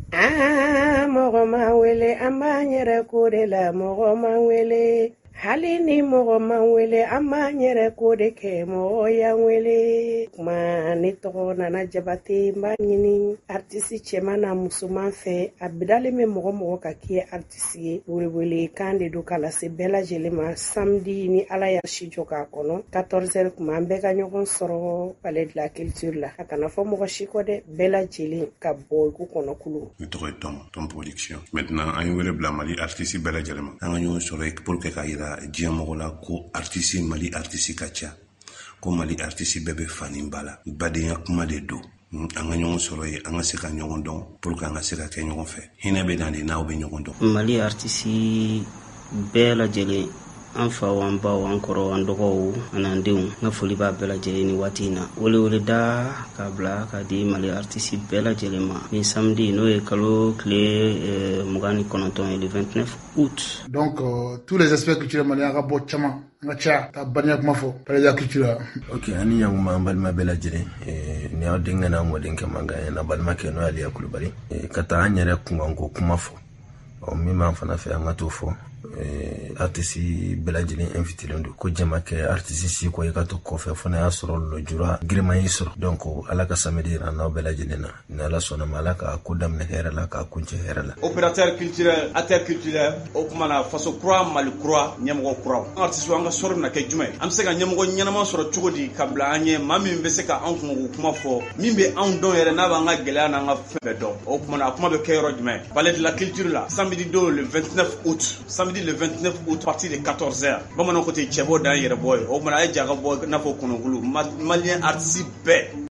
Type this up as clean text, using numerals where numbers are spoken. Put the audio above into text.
mɔgɔ ma wele an b'an yɛrɛ ko de la mɔgɔ ma wele hali ni mɔgɔ ma wele an b'an yɛrɛ ko de kɛ mɔgɔ y'an wele kuma ne tɔgɔ Nana Jabate n b'a ɲini artiste cɛman na musoman fɛ a bidalen bɛ mɔgɔ ka k'i ye artiste ye welewele kan de don k'a lase bɛɛ lajɛlen ma samedi ni ala y'a si jɔ k'a kɔnɔ 14h kuma an bɛɛ ka ɲɔgɔn sɔrɔ Palais de la Culture la a kana fɔ mɔgɔ si kɔ dɛ bɛɛ lajɛlen ka bɔ ku kɔnɔ kulu. Ne tɔgɔ ye Tom Production. Maintenant an ye wele bila Mali artiste bɛɛ lajɛlen ma an ka ɲɔgɔn sɔrɔ pour que ka yira diɲɛ mɔgɔ la ko artiste Mali artiste ka ca ko Mali artiste bɛɛ bɛ fani ba la badenya kuma de don an ka ɲɔgɔn sɔrɔ ye an ka se ka ɲɔgɔn dɔn pour que an ka se ka kɛ ɲɔgɔn fɛ hinɛ bɛ na de n'aw bɛ ɲɔgɔn dɔn. Mali artiste bɛɛ lajɛlen an fa an baw an kɔrɔ an dɔgɔw an denw n ka foli b'a bɛɛ lajɛlen ni waati in na wele da k'a bila ka di Mali artiste bɛɛ lajɛlen ma ni samedi n'o ye kalo tile 29 ye le 29 août. Donc tous les aspects culturels maliens ka bɔ caman an ka ca ka baniya kuma fɔ Palais de la Culture. Ok ani ɲakuma an balima bɛɛ lajɛlen ni aw denkɛ n'an mɔdenkɛ mankan ye na balimakɛ n'o y'Aliya Kulubali ka taa an yɛrɛ kunkanko kuma fɔ min b'an fana fɛ an ka t'o fɔ artiste bɛɛ lajɛlen invitelen don ko jama kɛ artiste si ko i ka to kɔfɛ fana y'a sɔrɔ lojura girima y'i sɔrɔ donc ala ka samedi yira n'aw bɛɛ lajɛlen na ni ala sɔnna ma ala ka ko daminɛ hɛrɛ la k'a kuncɛ hɛrɛ la. Opérateur culturel acteur culturel o kuma na faso kura Mali kura ɲɛmɔgɔ kura artiste an ka sɔrɔ na kɛ jumɛn an bɛ se ka ɲɛmɔgɔ ɲɛnama sɔrɔ cogo di ka bila an ɲɛ maa min bɛ se ka an kunko kuma fɔ min bɛ anw dɔn yɛrɛ n'a b'an ka gɛlɛya n'an ka fɛn bɛɛ dɔn o kuma na a kuma bɛ kɛ yɔrɔ jumɛn Palais de la Culture la samedi don le 29 août samedi le 29 août partir de 14h bamanan ko te cɛbɔ dan yɛrɛ bɔ ye o kuma a ye jaga bɔ n'a fɔ kɔnɔkulu malien artiste bɛɛ